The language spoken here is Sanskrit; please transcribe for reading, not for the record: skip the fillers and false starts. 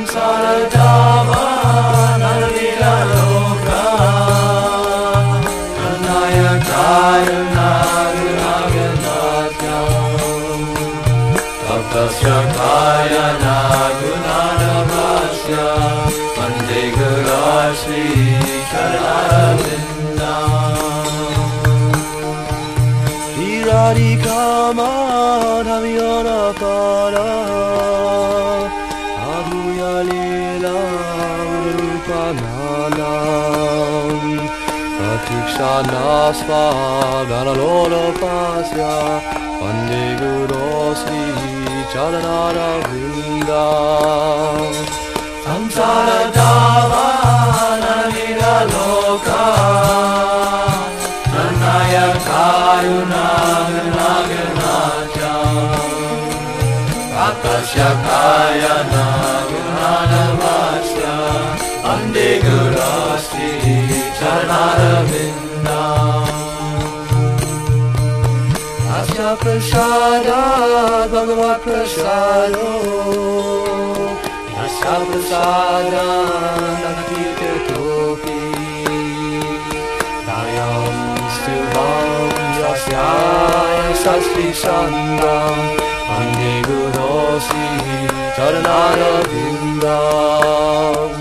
Saradama Nalila Loka Kanaya Kaya Nagunaganaja Tapasya Kaya Nagunadavasya Vande Gurashri Chararavinda Hiradikama Dhamyana Para Atikshana Ganalolopasya Vande Gurosri Charanaravinda Samsara Dava Nalila Loka Nanaya Kayuna Naganaja Akasya Kaya Nagunadavasya Vande Gurosri Charanaravinda Asya Prasada Bhagavat Prasado Asya Prasada Nanakita Topi Dayam Stubham Yasyaya Sastri Sangam Vande Gurosri Charanaravinda